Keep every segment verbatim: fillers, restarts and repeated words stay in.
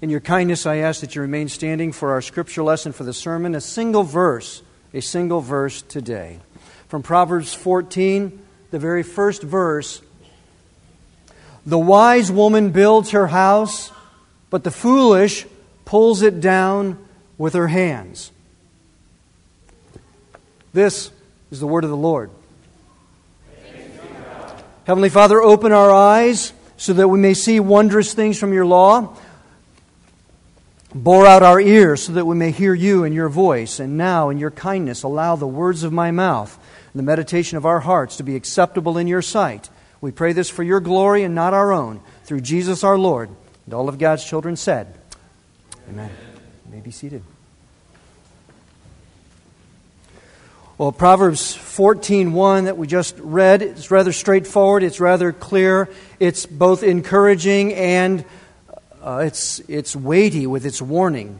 In your kindness, I ask that you remain standing for our scripture lesson for the sermon, a single verse, a single verse today. From Proverbs fourteen, the very first verse, "The wise woman builds her house, but the foolish pulls it down with her hands." This is the word of the Lord. Heavenly Father, open our eyes so that we may see wondrous things from your law. Bore out our ears so that we may hear you and your voice. And now, in your kindness, allow the words of my mouth and the meditation of our hearts to be acceptable in your sight. We pray this for your glory and not our own, through Jesus our Lord. And all of God's children said, Amen. You may be seated. Well, Proverbs fourteen one that we just read, it's rather straightforward, it's rather clear, it's both encouraging and uh, it's it's weighty with its warning.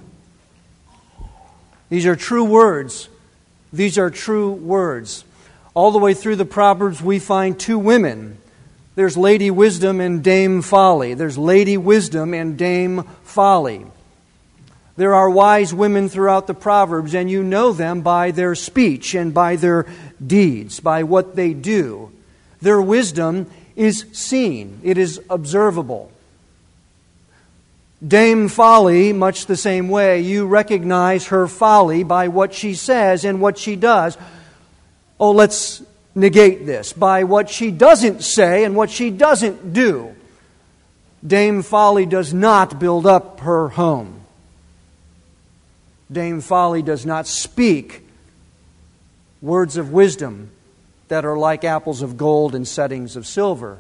These are true words. These are true words. All the way through the Proverbs we find two women. There's Lady Wisdom and Dame Folly. There's Lady Wisdom and Dame Folly. There are wise women throughout the Proverbs, and you know them by their speech and by their deeds, by what they do. Their wisdom is seen. It is observable. Dame Folly, much the same way, you recognize her folly by what she says and what she does. Oh, let's negate this. By what she doesn't say and what she doesn't do. Dame Folly does not build up her home. Dame Folly does not speak words of wisdom that are like apples of gold in settings of silver.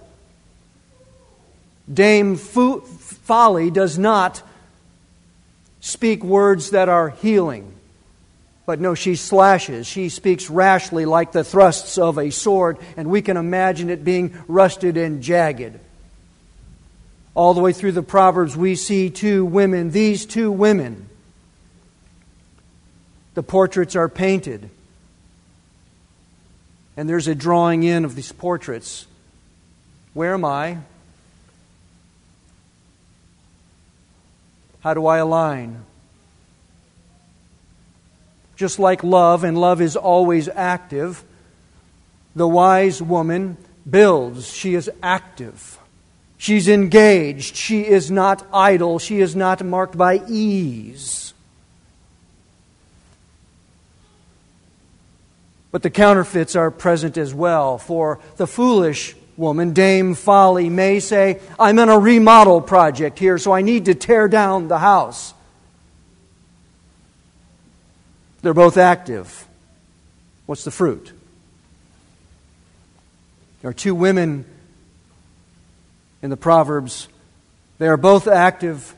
Dame Fo- Folly does not speak words that are healing. But no, she slashes. She speaks rashly like the thrusts of a sword, and we can imagine it being rusted and jagged. All the way through the Proverbs we see two women, these two women. The portraits are painted. And there's a drawing in of these portraits. Where am I? How do I align? Just like love, and love is always active, the wise woman builds. She is active. She's engaged. She is not idle. She is not marked by ease. But the counterfeits are present as well. For the foolish woman, Dame Folly, may say, I'm in a remodel project here, so I need to tear down the house. They're both active. What's the fruit? There are two women in the Proverbs. They are both active.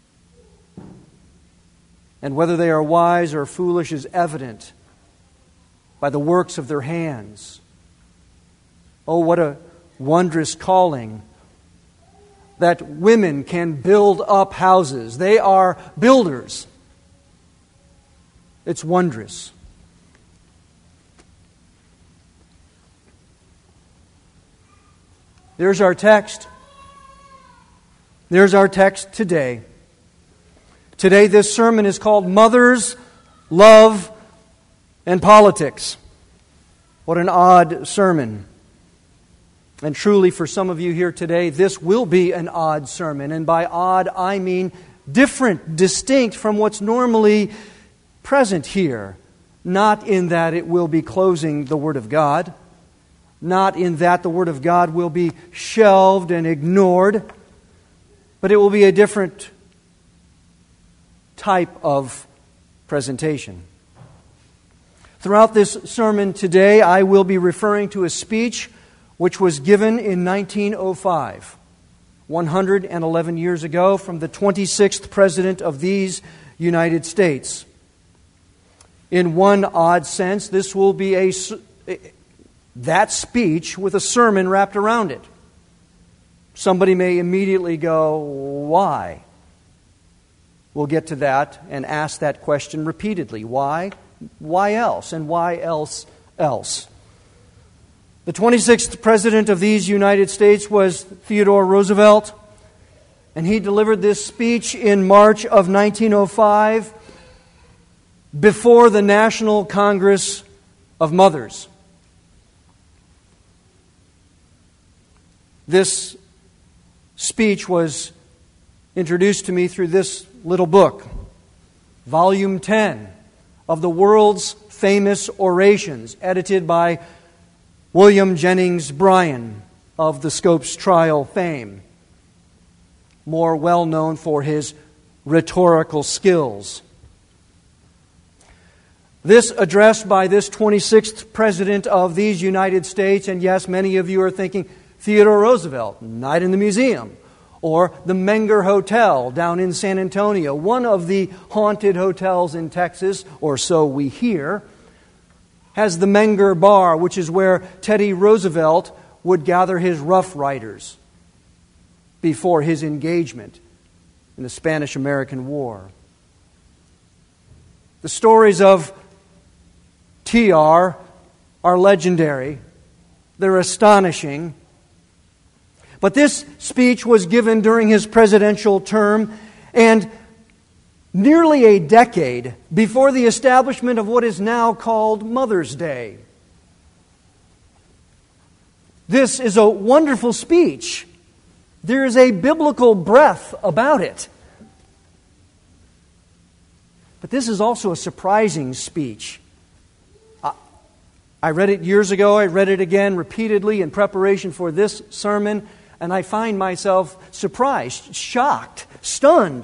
And whether they are wise or foolish is evident by the works of their hands. Oh, what a wondrous calling that women can build up houses. They are builders. It's wondrous. There's our text. There's our text today. Today this sermon is called Mothers, Love, and Politics. What an odd sermon. And truly for some of you here today, this will be an odd sermon. And by odd, I mean different, distinct from what's normally present here. Not in that it will be closing the Word of God. Not in that the Word of God will be shelved and ignored. But it will be a different type of presentation. Throughout this sermon today, I will be referring to a speech which was given in nineteen oh five, one hundred eleven years ago, from the twenty-sixth President of these United States. In one odd sense, this will be a that speech with a sermon wrapped around it. Somebody may immediately go, why? We'll get to that and ask that question repeatedly. Why? Why else? And why else else? The twenty-sixth President of these United States was Theodore Roosevelt. And he delivered this speech in March of nineteen oh five before the National Congress of Mothers. This speech was introduced to me through this little book, Volume ten of the World's Famous Orations, edited by William Jennings Bryan of the Scopes Trial fame, more well known for his rhetorical skills. This address by this twenty-sixth President of these United States, and yes, many of you are thinking Theodore Roosevelt, Night in the Museum, or the Menger Hotel down in San Antonio, one of the haunted hotels in Texas, or so we hear, has the Menger Bar, which is where Teddy Roosevelt would gather his Rough Riders before his engagement in the Spanish-American War. The stories of T R are legendary. They're astonishing. But this speech was given during his presidential term and nearly a decade before the establishment of what is now called Mother's Day. This is a wonderful speech. There is a biblical breath about it. But this is also a surprising speech. I read it years ago. I read it again repeatedly in preparation for this sermon, and I find myself surprised, shocked, stunned.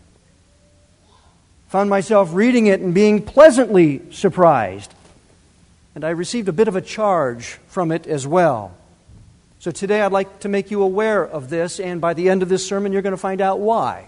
Found myself reading it and being pleasantly surprised. And I received a bit of a charge from it as well. So today I'd like to make you aware of this, and by the end of this sermon you're going to find out why.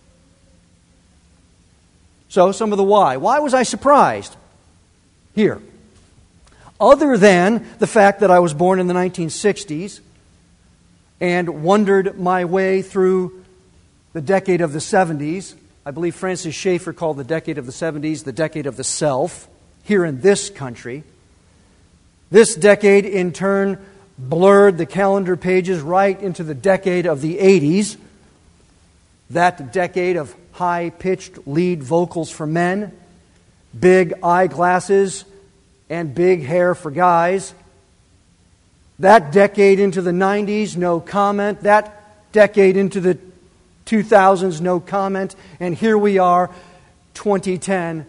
So, some of the why. Why was I surprised? Here. Other than the fact that I was born in the nineteen sixties and wandered my way through the decade of the seventies. I believe Francis Schaeffer called the decade of the seventies the decade of the self here in this country. This decade, in turn, blurred the calendar pages right into the decade of the eighties. That decade of high-pitched lead vocals for men, big eyeglasses, and big hair for guys. That decade into the nineties, no comment. That decade into the two thousands, no comment. And here we are, twenty ten.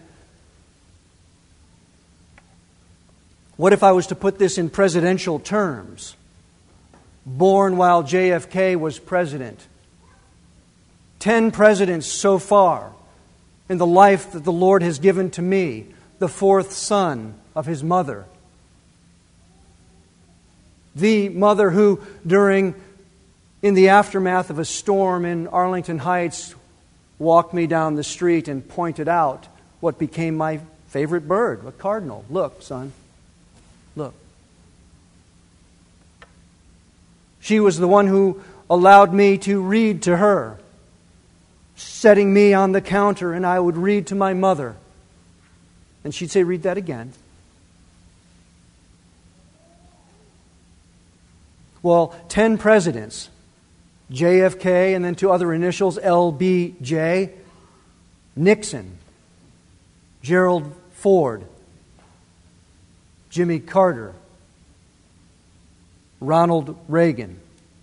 What if I was to put this in presidential terms? Born while J F K was president. Ten presidents so far in the life that the Lord has given to me, the fourth son of his mother. The mother who, during, in the aftermath of a storm in Arlington Heights, walked me down the street and pointed out what became my favorite bird, a cardinal. Look, son, look. She was the one who allowed me to read to her, setting me on the counter, and I would read to my mother. And she'd say, read that again. Well, ten presidents, J F K, and then two other initials, L B J, Nixon, Gerald Ford, Jimmy Carter, Ronald Reagan,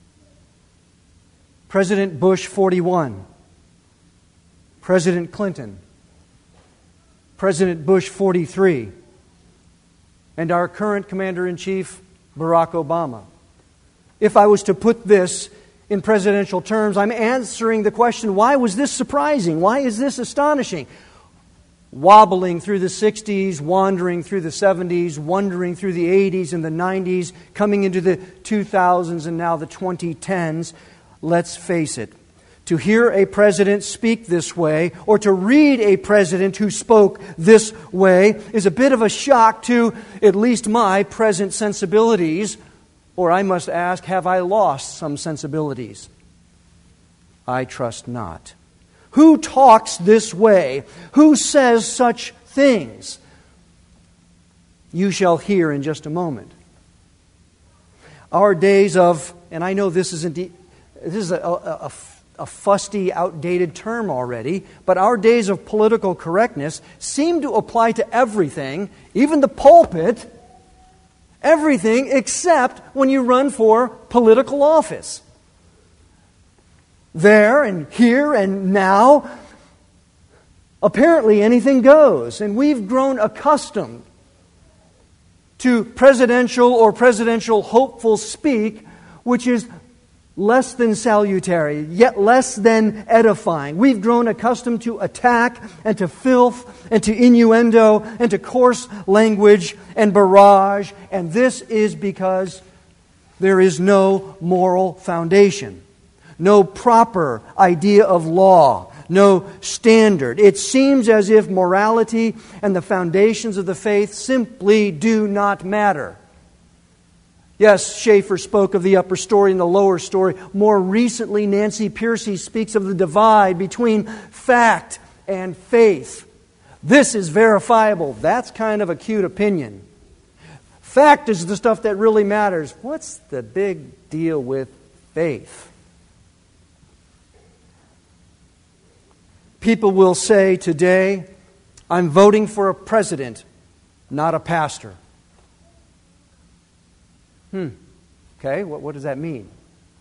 President Bush forty-one, President Clinton, President Bush forty-three, and our current Commander-in-Chief, Barack Obama. If I was to put this in presidential terms, I'm answering the question, why was this surprising? Why is this astonishing? Wobbling through the sixties, wandering through the seventies, wandering through the eighties and the nineties, coming into the two thousands and now the twenty tens, let's face it. To hear a president speak this way, or to read a president who spoke this way, is a bit of a shock to at least my present sensibilities. Or I must ask, have I lost some sensibilities? I trust not. Who talks this way? Who says such things? You shall hear in just a moment. Our days of, and I know this isn't, this is a, a, a fusty, outdated term already, but our days of political correctness seem to apply to everything, even the pulpit, everything except when you run for political office. There and here and now, apparently anything goes. And we've grown accustomed to presidential or presidential hopeful speak, which is less than salutary, yet less than edifying. We've grown accustomed to attack and to filth and to innuendo and to coarse language and barrage, and this is because there is no moral foundation, no proper idea of law, no standard. It seems as if morality and the foundations of the faith simply do not matter. Yes, Schaeffer spoke of the upper story and the lower story. More recently, Nancy Pearcey speaks of the divide between fact and faith. This is verifiable. That's kind of a cute opinion. Fact is the stuff that really matters. What's the big deal with faith? People will say today, I'm voting for a president, not a pastor. Hmm. Okay, what, what does that mean?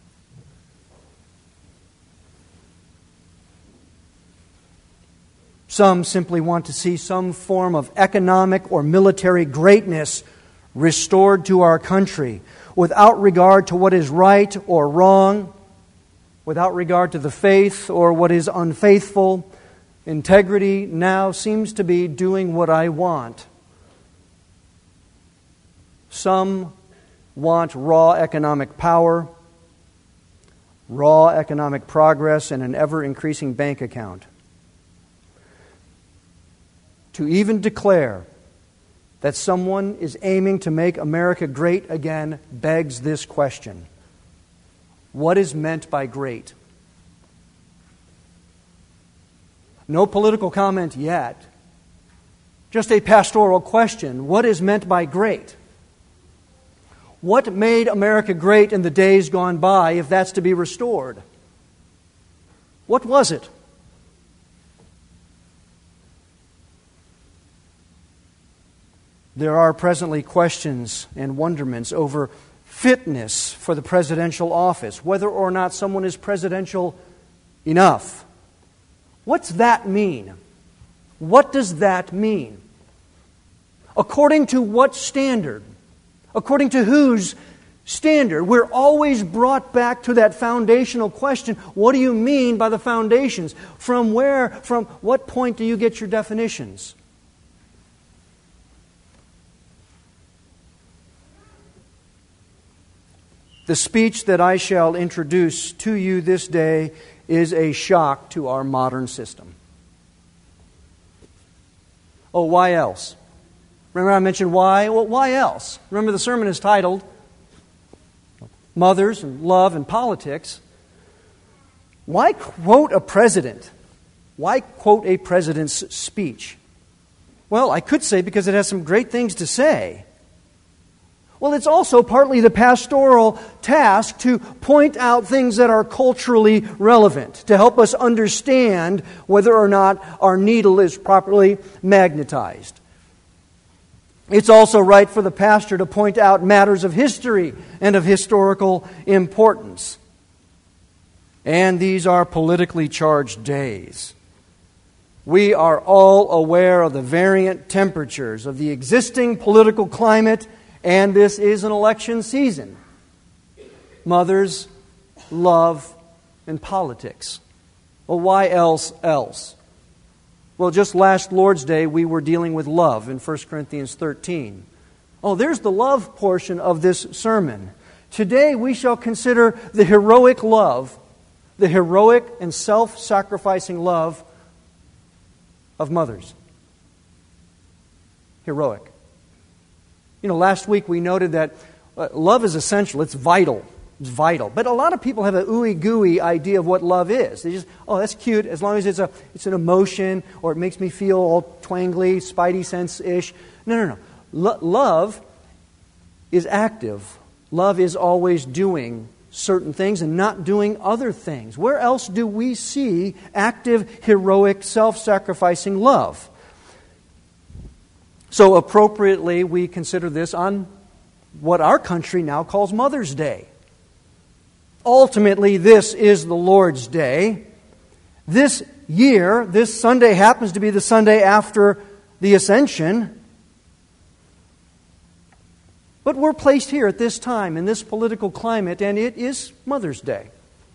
Some simply want to see some form of economic or military greatness restored to our country without regard to what is right or wrong, without regard to the faith or what is unfaithful. Integrity now seems to be doing what I want. Some want raw economic power, raw economic progress, and an ever-increasing bank account. To even declare that someone is aiming to make America great again begs this question. What is meant by great? No political comment yet. Just a pastoral question. What is meant by great? What made America great in the days gone by, if that's to be restored? What was it? There are presently questions and wonderments over fitness for the presidential office, whether or not someone is presidential enough. What's that mean? What does that mean? According to what standard? According to whose standard? We're always brought back to that foundational question. What do you mean by the foundations? From where, from what point do you get your definitions? The speech that I shall introduce to you this day is a shock to our modern system. Oh, why else? Remember I mentioned why? Well, why else? Remember the sermon is titled Mothers and Love and Politics. Why quote a president? Why quote a president's speech? Well, I could say because it has some great things to say. Well, it's also partly the pastoral task to point out things that are culturally relevant, to help us understand whether or not our needle is properly magnetized. It's also right for the pastor to point out matters of history and of historical importance. And these are politically charged days. We are all aware of the variant temperatures of the existing political climate, and this is an election season. Mothers, love, and politics. Well, why else else? Well, just last Lord's Day, we were dealing with love in First Corinthians thirteen. Oh, there's the love portion of this sermon. Today, we shall consider the heroic love, the heroic and self-sacrificing love of mothers. Heroic. You know, last week we noted that uh, love is essential. It's vital. It's vital. But a lot of people have a ooey-gooey idea of what love is. They just, oh, that's cute, as long as it's a it's an emotion or it makes me feel all twangly, spidey sense-ish. No, no, no. Lo- love is active. Love is always doing certain things and not doing other things? Where else do we see active, heroic, self-sacrificing love? So appropriately, we consider this on what our country now calls Mother's Day. Ultimately, this is the Lord's Day. This year, this Sunday happens to be the Sunday after the Ascension. But we're placed here at this time in this political climate, and it is Mother's Day.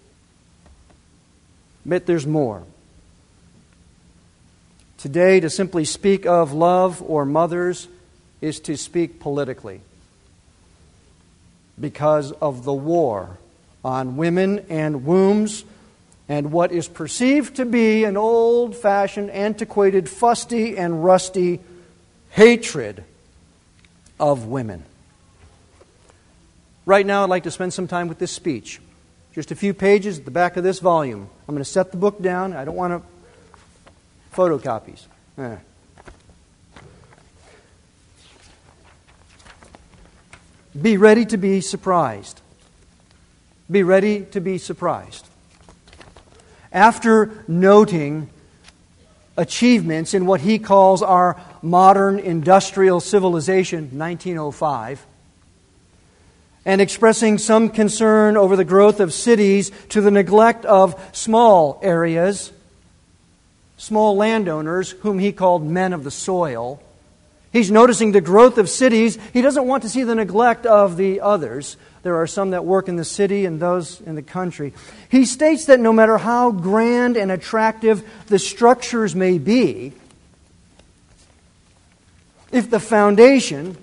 But there's more. Today, to simply speak of love or mothers is to speak politically because of the war on women and wombs and what is perceived to be an old-fashioned, antiquated, fusty, and rusty hatred of women. Right now, I'd like to spend some time with this speech. Just a few pages at the back of this volume. I'm going to set the book down. I don't want to photocopies. Eh. Be ready to be surprised. Be ready to be surprised. After noting achievements in what he calls our modern industrial civilization, nineteen oh five, and expressing some concern over the growth of cities to the neglect of small areas, small landowners whom he called men of the soil. He's noticing the growth of cities. He doesn't want to see the neglect of the others. There are some that work in the city and those in the country. He states that no matter how grand and attractive the structures may be, if the foundation,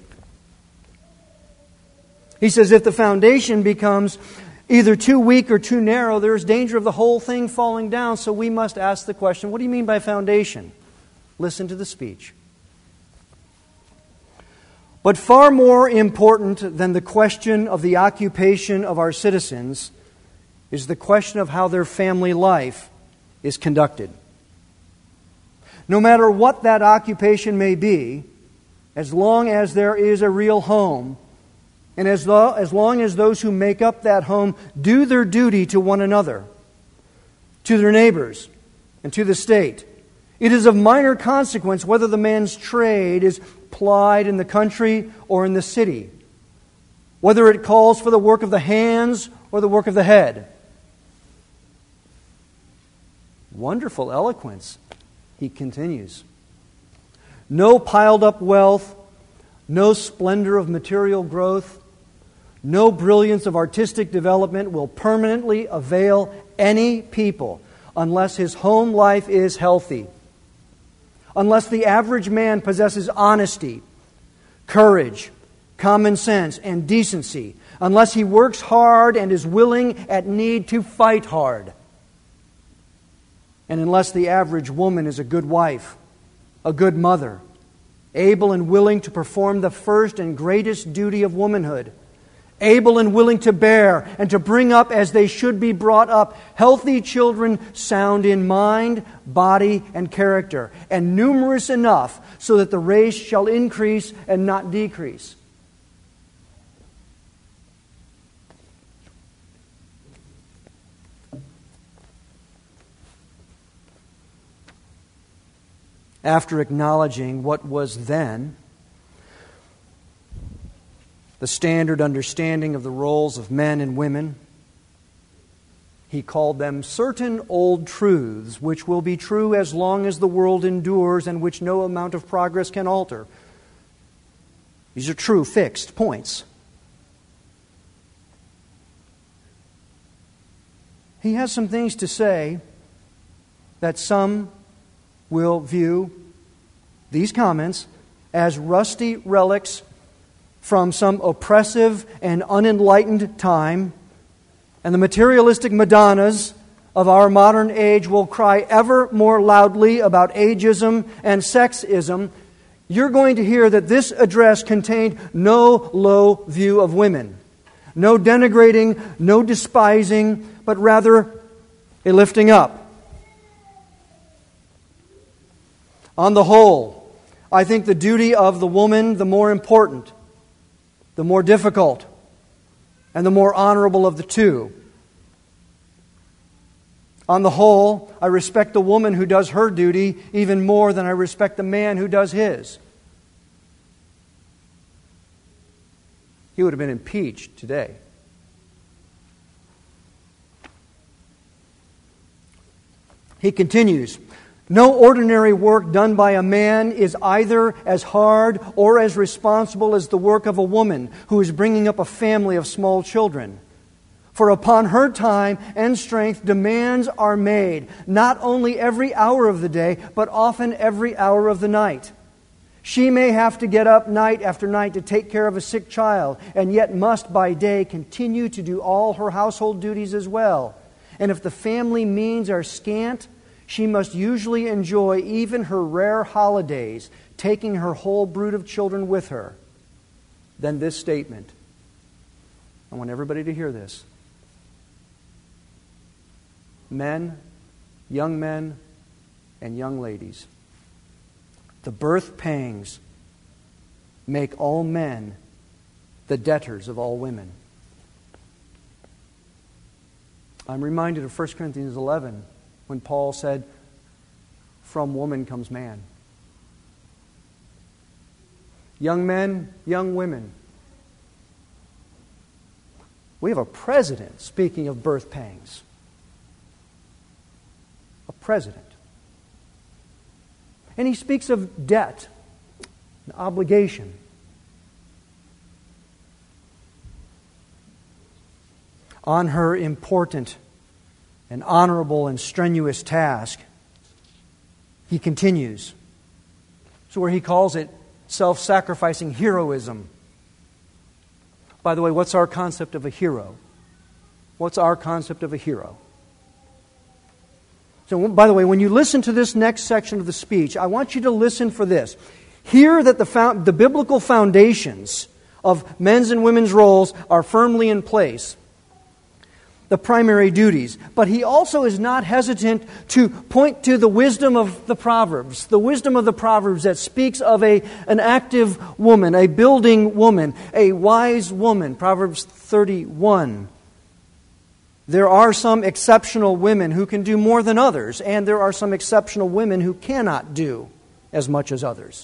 he says, if the foundation becomes either too weak or too narrow, there is danger of the whole thing falling down. So we must ask the question, what do you mean by foundation? Listen to the speech. But far more important than the question of the occupation of our citizens is the question of how their family life is conducted. No matter what that occupation may be, as long as there is a real home, and as, lo- as long as those who make up that home do their duty to one another, to their neighbors, and to the state, it is of minor consequence whether the man's trade is plied in the country or in the city, whether it calls for the work of the hands or the work of the head. Wonderful eloquence, he continues. No piled up wealth, no splendor of material growth, no brilliance of artistic development will permanently avail any people unless his home life is healthy, unless the average man possesses honesty, courage, common sense, and decency, unless he works hard and is willing at need to fight hard, and unless the average woman is a good wife, a good mother, able and willing to perform the first and greatest duty of womanhood, able and willing to bear and to bring up as they should be brought up healthy children, sound in mind, body, and character, and numerous enough so that the race shall increase and not decrease. After acknowledging what was then the standard understanding of the roles of men and women, he called them certain old truths which will be true as long as the world endures and which no amount of progress can alter. These are true, fixed points. He has some things to say that some will view these comments as rusty relics from some oppressive and unenlightened time, and the materialistic Madonnas of our modern age will cry ever more loudly about ageism and sexism. You're going to hear that this address contained no low view of women, no denigrating, no despising, but rather a lifting up. On the whole, I think the duty of the woman the more important, the more difficult, and the more honorable of the two. On the whole, I respect the woman who does her duty even more than I respect the man who does his. He would have been impeached today. He continues, no ordinary work done by a man is either as hard or as responsible as the work of a woman who is bringing up a family of small children. For upon her time and strength demands are made, not only every hour of the day, but often every hour of the night. She may have to get up night after night to take care of a sick child, and yet must by day continue to do all her household duties as well. And if the family means are scant, she must usually enjoy even her rare holidays, taking her whole brood of children with her. Then this statement. I want everybody to hear this. Men, young men, and young ladies, the birth pangs make all men the debtors of all women. I'm reminded of First Corinthians eleven when Paul said, from woman comes man. Young men, young women. We have a president, speaking of birth pangs. A president. And he speaks of debt, an obligation. On her important and honorable and strenuous task, he continues. So where he calls it self-sacrificing heroism. By the way, what's our concept of a hero? What's our concept of a hero? So, by the way, when you listen to this next section of the speech, I want you to listen for this. Hear that the, found, the biblical foundations of men's and women's roles are firmly in place. The primary duties. But he also is not hesitant to point to the wisdom of the Proverbs. The wisdom of the Proverbs that speaks of a, an active woman, a building woman, a wise woman. Proverbs thirty-one. There are some exceptional women who can do more than others, and there are some exceptional women who cannot do as much as others.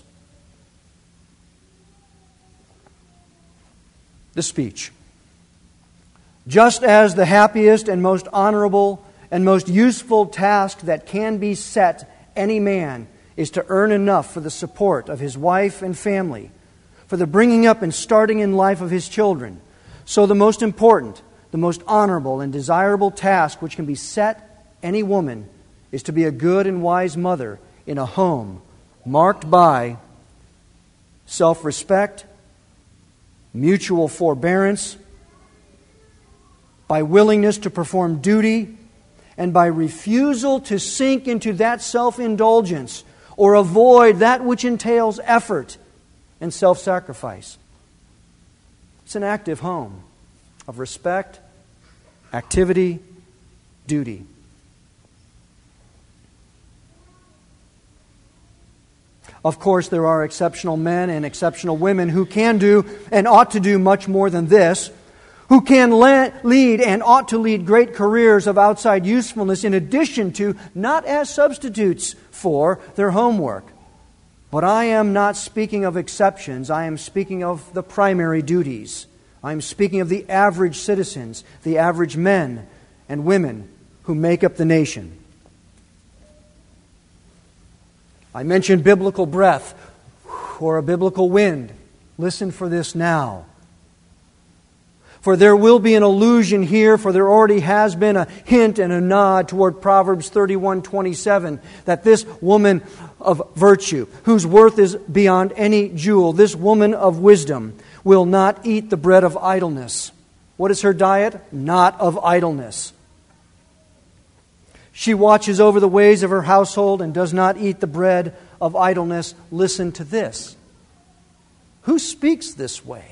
The speech. Just as the happiest and most honorable and most useful task that can be set any man is to earn enough for the support of his wife and family, for the bringing up and starting in life of his children, so the most important, the most honorable and desirable task which can be set any woman is to be a good and wise mother in a home marked by self-respect, mutual forbearance, by willingness to perform duty, and by refusal to sink into that self-indulgence or avoid that which entails effort and self-sacrifice. It's an active home of respect, activity, duty. Of course, there are exceptional men and exceptional women who can do and ought to do much more than this, who can lead and ought to lead great careers of outside usefulness in addition to, not as substitutes for, their homework. But I am not speaking of exceptions. I am speaking of the primary duties. I am speaking of the average citizens, the average men and women who make up the nation. I mentioned biblical breath or a biblical wind. Listen for this now. For there will be an allusion here, for there already has been a hint and a nod toward Proverbs thirty-one twenty-seven, that this woman of virtue, whose worth is beyond any jewel, this woman of wisdom, will not eat the bread of idleness. What is her diet? Not of idleness. She watches over the ways of her household and does not eat the bread of idleness. Listen to this. Who speaks this way?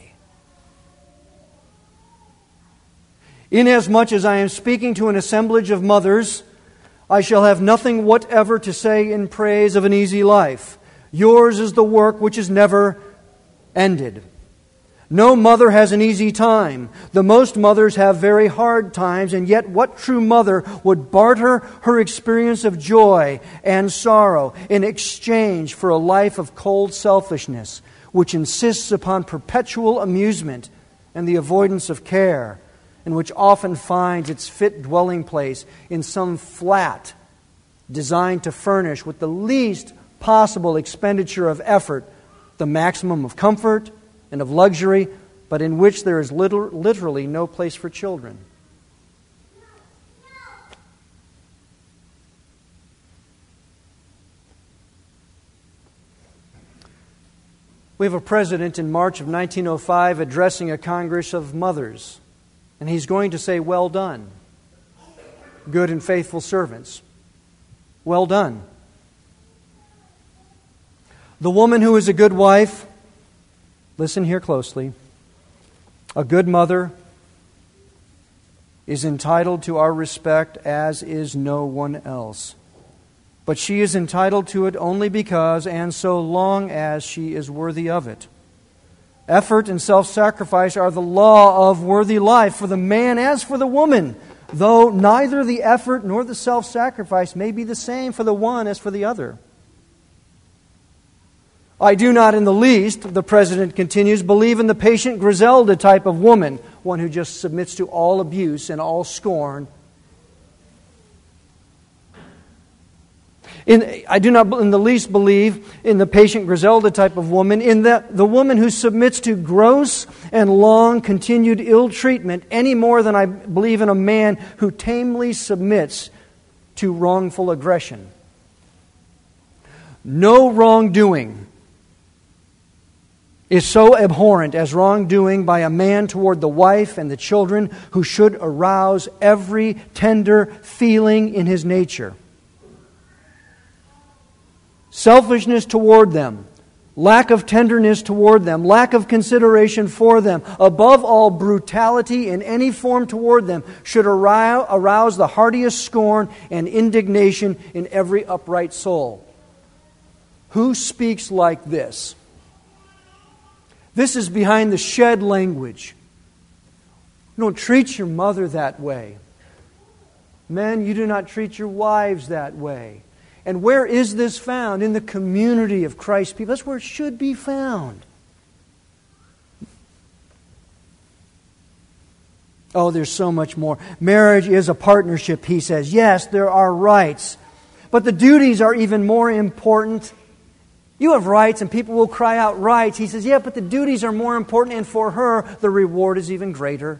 Inasmuch as I am speaking to an assemblage of mothers, I shall have nothing whatever to say in praise of an easy life. Yours is the work which is never ended. No mother has an easy time. The most mothers have very hard times, and yet what true mother would barter her experience of joy and sorrow in exchange for a life of cold selfishness, which insists upon perpetual amusement and the avoidance of care, and which often finds its fit dwelling place in some flat designed to furnish with the least possible expenditure of effort the maximum of comfort and of luxury, but in which there is liter- literally no place for children. We have a president in March of nineteen oh five addressing a Congress of mothers, and he's going to say, "Well done, good and faithful servants. Well done." The woman who is a good wife, listen here closely, a good mother is entitled to our respect as is no one else. But she is entitled to it only because and so long as she is worthy of it. Effort and self-sacrifice are the law of worthy life for the man as for the woman, though neither the effort nor the self-sacrifice may be the same for the one as for the other. I do not in the least, the president continues, believe in the patient Griselda type of woman, one who just submits to all abuse and all scorn. In, I do not in the least believe in the patient Griselda type of woman, in that the woman who submits to gross and long continued ill treatment any more than I believe in a man who tamely submits to wrongful aggression. No wrongdoing is so abhorrent as wrongdoing by a man toward the wife and the children who should arouse every tender feeling in his nature. Selfishness toward them, lack of tenderness toward them, lack of consideration for them, above all, brutality in any form toward them should arouse the heartiest scorn and indignation in every upright soul. Who speaks like this? This is behind the shed language. You don't treat your mother that way. Men, you do not treat your wives that way. And where is this found? In the community of Christ's people. That's where it should be found. Oh, there's so much more. Marriage is a partnership, he says. Yes, there are rights. But the duties are even more important. You have rights and people will cry out rights. He says, yeah, but the duties are more important, and for her, the reward is even greater.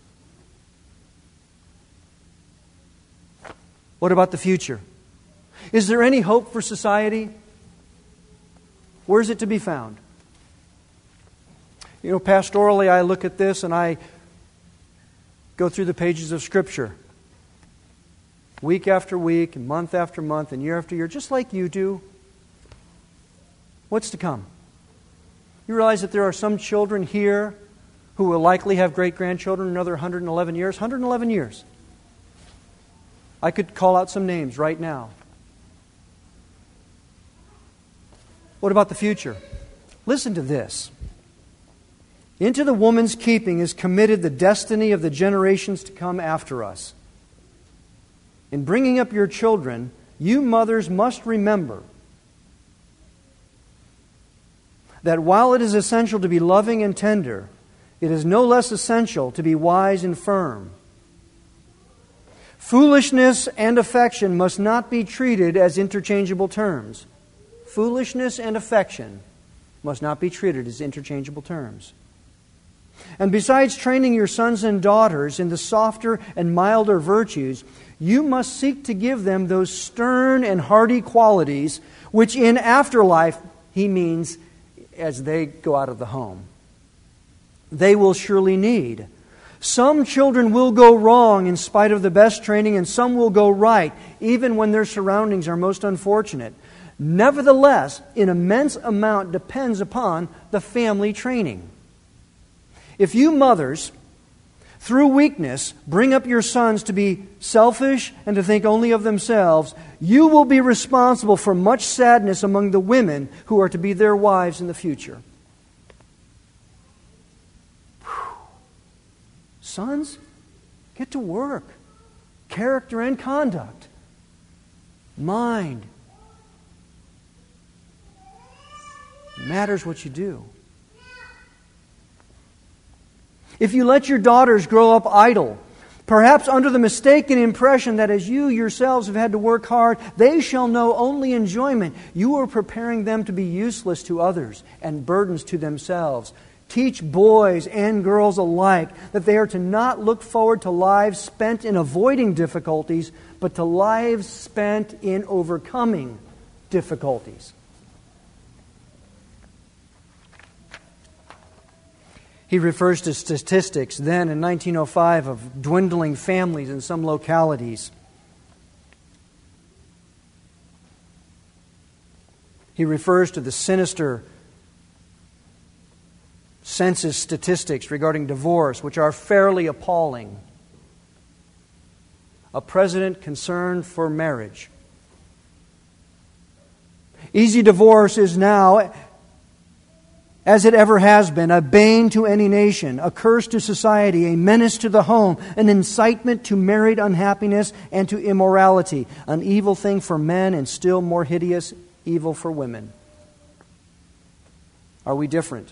What about the future? Is there any hope for society? Where is it to be found? You know, pastorally, I look at this and I go through the pages of Scripture. Week after week, and month after month, and year after year, just like you do. What's to come? You realize that there are some children here who will likely have great-grandchildren in another one hundred eleven years? one hundred eleven years. I could call out some names right now. What about the future? Listen to this. Into the woman's keeping is committed the destiny of the generations to come after us. In bringing up your children, you mothers must remember that while it is essential to be loving and tender, it is no less essential to be wise and firm. Foolishness and affection must not be treated as interchangeable terms. Foolishness and affection must not be treated as interchangeable terms. And besides training your sons and daughters in the softer and milder virtues, you must seek to give them those stern and hardy qualities which in afterlife, he means as they go out of the home, they will surely need. Some children will go wrong in spite of the best training, and some will go right, even when their surroundings are most unfortunate. Nevertheless, an immense amount depends upon the family training. If you mothers, through weakness, bring up your sons to be selfish and to think only of themselves, you will be responsible for much sadness among the women who are to be their wives in the future. Sons, get to work. Character and conduct. Mind. Matters what you do. If you let your daughters grow up idle, perhaps under the mistaken impression that as you yourselves have had to work hard, they shall know only enjoyment, you are preparing them to be useless to others and burdens to themselves. Teach boys and girls alike that they are to not look forward to lives spent in avoiding difficulties, but to lives spent in overcoming difficulties. He refers to statistics then in nineteen oh five of dwindling families in some localities. He refers to the sinister census statistics regarding divorce, which are fairly appalling. A president concerned for marriage. Easy divorce is now, as it ever has been, a bane to any nation, a curse to society, a menace to the home, an incitement to married unhappiness and to immorality, an evil thing for men and still more hideous evil for women. Are we different?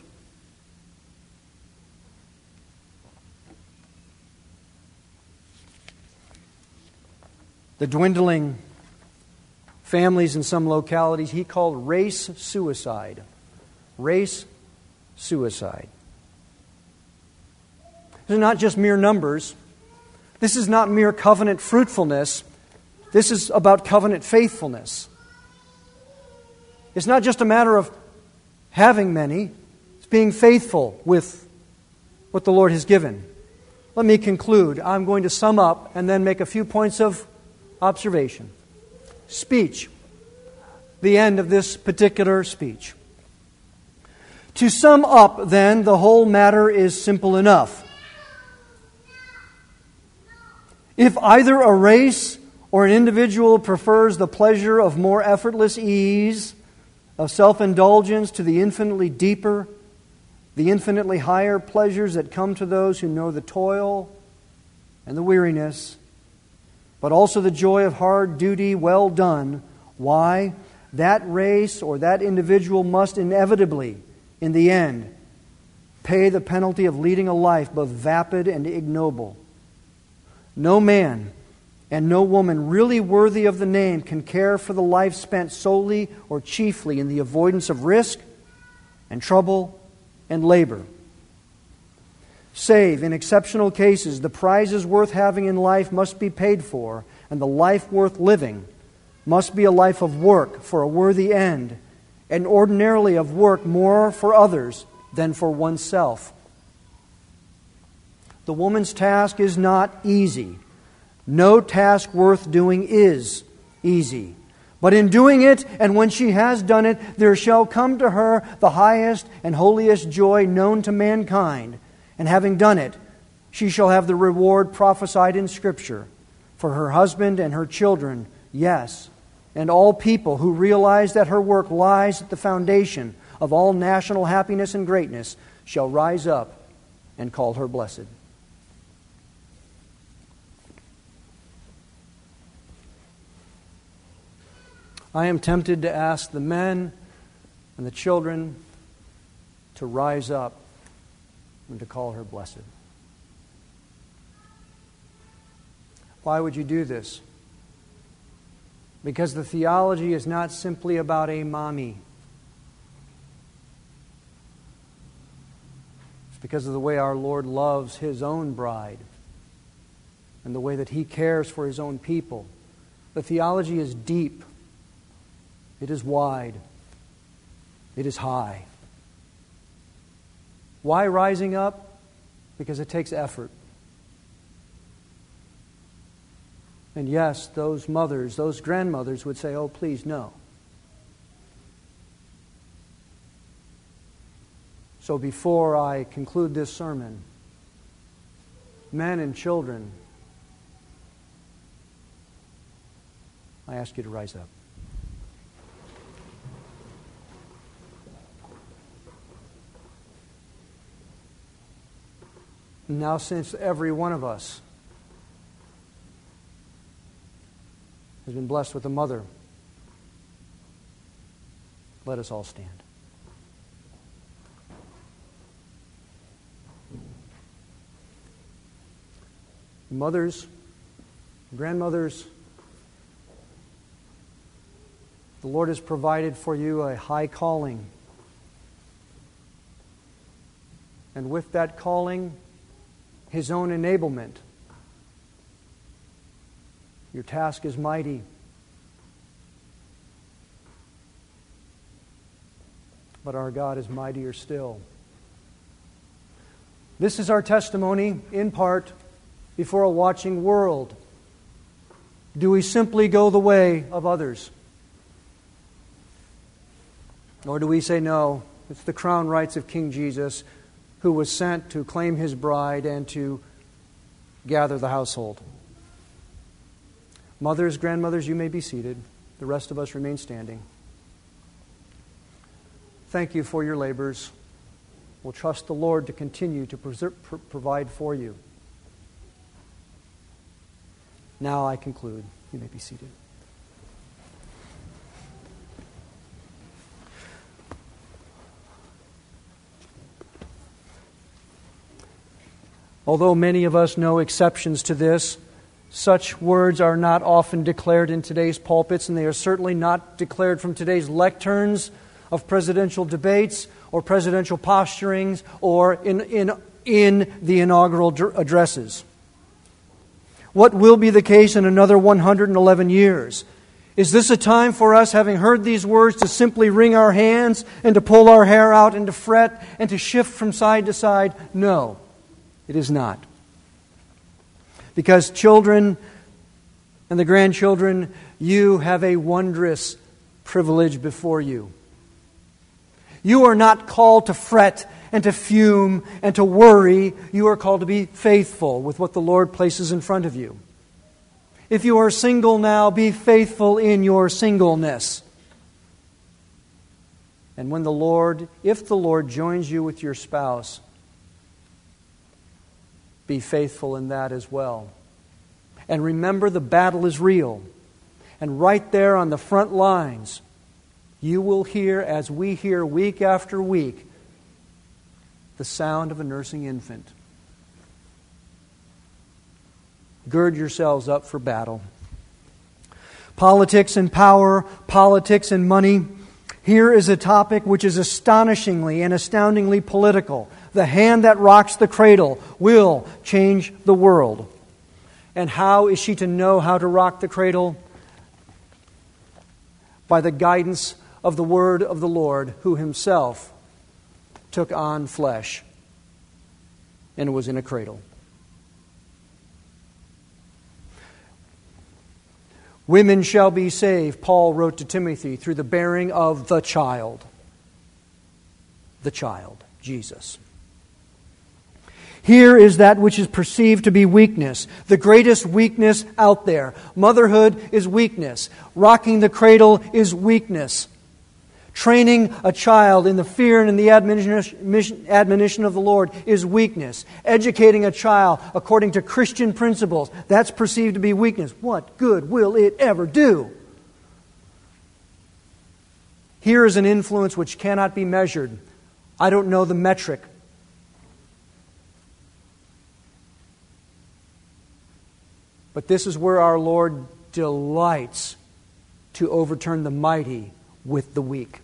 The dwindling families in some localities he called race suicide. Race suicide. These are not just mere numbers. This is not mere covenant fruitfulness. This is about covenant faithfulness. It's not just a matter of having many. It's being faithful with what the Lord has given. Let me conclude. I'm going to sum up and then make a few points of observation. Speech. The end of this particular speech. To sum up, then, the whole matter is simple enough. If either a race or an individual prefers the pleasure of more effortless ease, of self-indulgence to the infinitely deeper, the infinitely higher pleasures that come to those who know the toil and the weariness, but also the joy of hard duty well done, why? That race or that individual must inevitably, in the end, pay the penalty of leading a life both vapid and ignoble. No man and no woman really worthy of the name can care for the life spent solely or chiefly in the avoidance of risk and trouble and labor. Save, in exceptional cases, the prizes worth having in life must be paid for, and the life worth living must be a life of work for a worthy end, and ordinarily of work more for others than for oneself. The woman's task is not easy. No task worth doing is easy. But in doing it, and when she has done it, there shall come to her the highest and holiest joy known to mankind. And having done it, she shall have the reward prophesied in Scripture for her husband and her children, yes, and all people who realize that her work lies at the foundation of all national happiness and greatness shall rise up and call her blessed. I am tempted to ask the men and the children to rise up and to call her blessed. Why would you do this? Because the theology is not simply about a mommy. It's because of the way our Lord loves His own bride and the way that He cares for His own people. The theology is deep. It is wide. It is high. Why rising up? Because it takes effort. And yes, those mothers, those grandmothers would say, oh, please, no. So before I conclude this sermon, men and children, I ask you to rise up. Now, since every one of us has been blessed with a mother, let us all stand. Mothers, grandmothers, the Lord has provided for you a high calling. And with that calling, His own enablement. Your task is mighty. But our God is mightier still. This is our testimony, in part, before a watching world. Do we simply go the way of others? Or do we say, no, it's the crown rights of King Jesus, who was sent to claim His bride and to gather the household? Mothers, grandmothers, you may be seated. The rest of us remain standing. Thank you for your labors. We'll trust the Lord to continue to preserve, pr- provide for you. Now I conclude. You may be seated. Although many of us know exceptions to this, such words are not often declared in today's pulpits, and they are certainly not declared from today's lecterns of presidential debates or presidential posturings or in, in, in the inaugural addresses. What will be the case in another one hundred eleven years? Is this a time for us, having heard these words, to simply wring our hands and to pull our hair out and to fret and to shift from side to side? No, it is not. Because children and the grandchildren, you have a wondrous privilege before you. You are not called to fret and to fume and to worry. You are called to be faithful with what the Lord places in front of you. If you are single now, be faithful in your singleness. And when the Lord, if the Lord joins you with your spouse, be faithful in that as well. And remember, the battle is real. And right there on the front lines, you will hear, as we hear week after week, the sound of a nursing infant. Gird yourselves up for battle. Politics and power, politics and money. Here is a topic which is astonishingly and astoundingly political. The hand that rocks the cradle will change the world. And how is she to know how to rock the cradle? By the guidance of the word of the Lord, who Himself took on flesh and was in a cradle. Women shall be saved, Paul wrote to Timothy, through the bearing of the child. The child, Jesus. Here is that which is perceived to be weakness, the greatest weakness out there. Motherhood is weakness. Rocking the cradle is weakness. Training a child in the fear and in the admonition of the Lord is weakness. Educating a child according to Christian principles, that's perceived to be weakness. What good will it ever do? Here is an influence which cannot be measured. I don't know the metric. But this is where our Lord delights to overturn the mighty with the weak.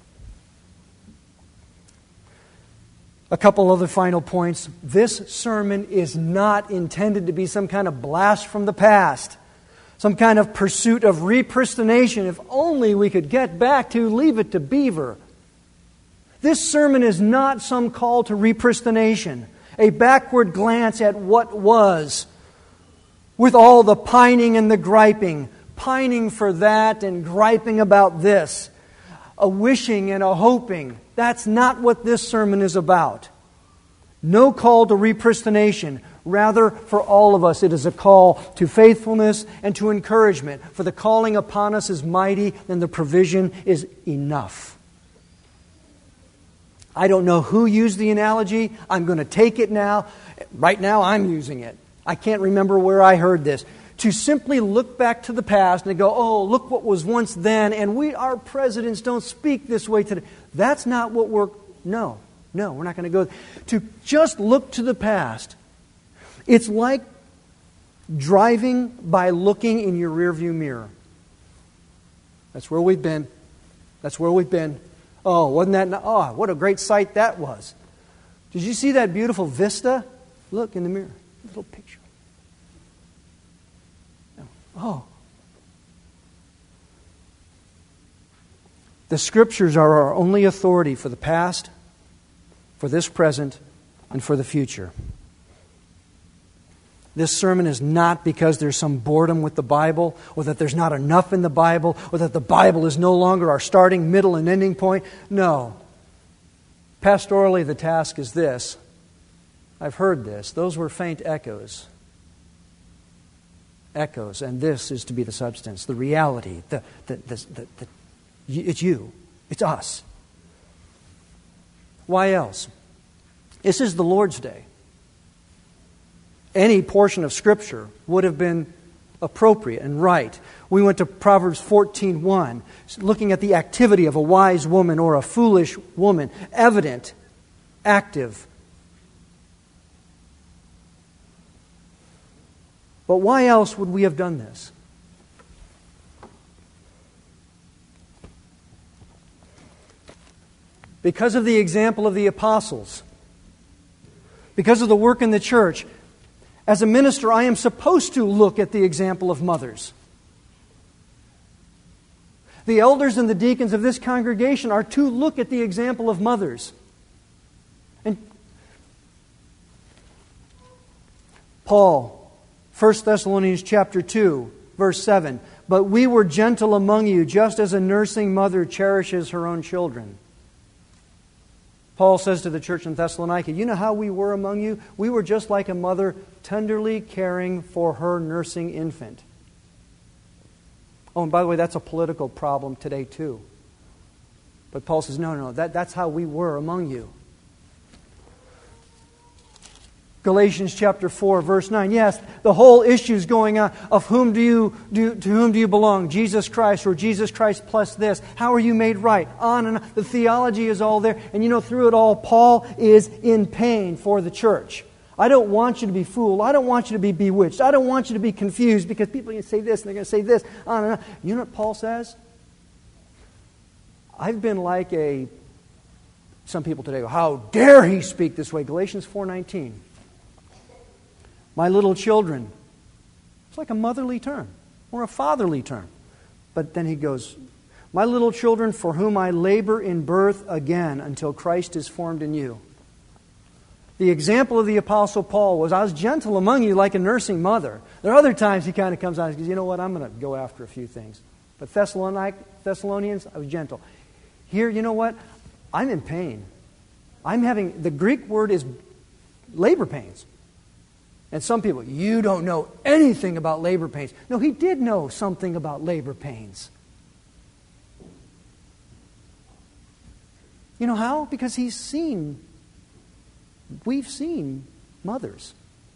A couple other final points. This sermon is not intended to be some kind of blast from the past, some kind of pursuit of repristination. If only we could get back to Leave It to Beaver. This sermon is not some call to repristination, a backward glance at what was, with all the pining and the griping, pining for that and griping about this, a wishing and a hoping. That's not what this sermon is about. No call to repristination. Rather, for all of us, it is a call to faithfulness and to encouragement. For the calling upon us is mighty, and the provision is enough. I don't know who used the analogy. I'm going to take it now. Right now, I'm using it. I can't remember where I heard this. To simply look back to the past and go, oh, look what was once then, and we, our presidents don't speak this way today. That's not what we're... No, no, we're not going to go... To just look to the past. It's like driving by looking in your rearview mirror. That's where we've been. That's where we've been. Oh, wasn't that... Oh, what a great sight that was. Did you see that beautiful vista? Look in the mirror. Little picture. Oh. The Scriptures are our only authority for the past, for this present, and for the future. This sermon is not because there's some boredom with the Bible, or that there's not enough in the Bible, or that the Bible is no longer our starting, middle, and ending point. No. Pastorally, the task is this. I've heard this. Those were faint echoes. Echoes. And this is to be the substance, the reality. The, the, the, the, the, it's you. It's us. Why else? This is the Lord's Day. Any portion of Scripture would have been appropriate and right. We went to Proverbs fourteen one, looking at the activity of a wise woman or a foolish woman. Evident, active. But why else would we have done this? Because of the example of the apostles. Because of the work in the church. As a minister, I am supposed to look at the example of mothers. The elders and the deacons of this congregation are to look at the example of mothers. And Paul, First Thessalonians chapter two, verse seven, but we were gentle among you, just as a nursing mother cherishes her own children. Paul says to the church in Thessalonica, you know how we were among you? We were just like a mother tenderly caring for her nursing infant. Oh, and by the way, that's a political problem today too. But Paul says, no, no, that, that's how we were among you. Galatians chapter four, verse nine. Yes, the whole issue is going on of whom do you do to whom do you belong? Jesus Christ or Jesus Christ plus this? How are you made right? On and on. The theology is all there. And you know, through it all, Paul is in pain for the church. I don't want you to be fooled. I don't want you to be bewitched. I don't want you to be confused because people are going to say this and they're going to say this. On and on. You know what Paul says? I've been like a... Some people today go, how dare he speak this way? Galatians four nineteen. My little children. It's like a motherly term or a fatherly term. But then he goes, my little children for whom I labor in birth again until Christ is formed in you. The example of the Apostle Paul was, I was gentle among you like a nursing mother. There are other times he kind of comes out and says, you know what, I'm going to go after a few things. But Thessalonians, I was gentle. Here, you know what, I'm in pain. I'm having, the Greek word is labor pains. And some people, you don't know anything about labor pains. No, he did know something about labor pains. You know how? Because he's seen, we've seen mothers.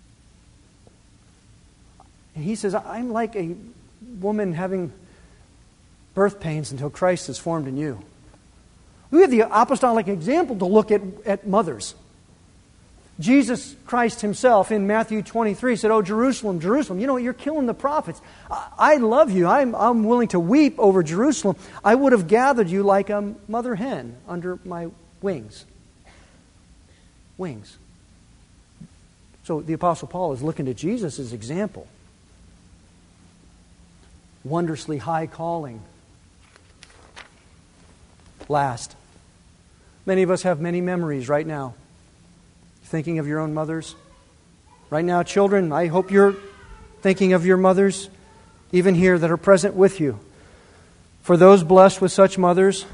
And he says, I'm like a woman having birth pains until Christ is formed in you. We have the apostolic example to look at, at mothers. Jesus Christ himself in Matthew twenty-three said, oh, Jerusalem, Jerusalem, you know what, you're killing the prophets. I, I love you. I'm, I'm willing to weep over Jerusalem. I would have gathered you like a mother hen under my wings. Wings. So the Apostle Paul is looking to Jesus as example. Wondrously high calling. Last. Many of us have many memories right now. Thinking of your own mothers? Right now, children, I hope you're thinking of your mothers, even here, that are present with you. For those blessed with such mothers,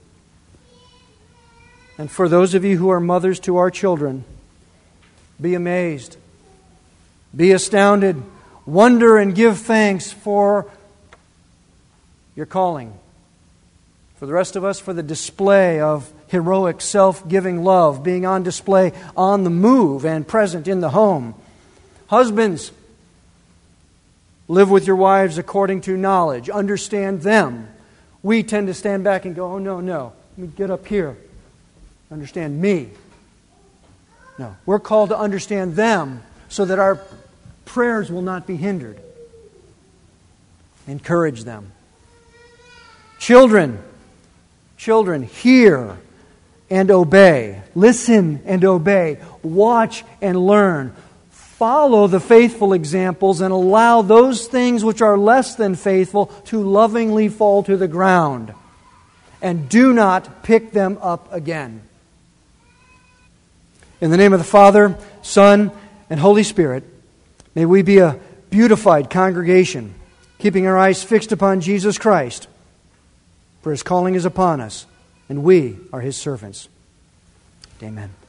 and for those of you who are mothers to our children, be amazed, be astounded, wonder and give thanks for your calling, For the rest of us, for the display of heroic, self-giving love being on display on the move and present in the home. Husbands, live with your wives according to knowledge. Understand them. We tend to stand back and go, oh, no, no. Let me get up here. Understand me. No. We're called to understand them so that our prayers will not be hindered. Encourage them. Children, children, hear and obey. Listen and obey. Watch and learn. Follow the faithful examples and allow those things which are less than faithful to lovingly fall to the ground. And do not pick them up again. In the name of the Father, Son, and Holy Spirit, may we be a beautified congregation, keeping our eyes fixed upon Jesus Christ, for His calling is upon us, and we are His servants. Amen.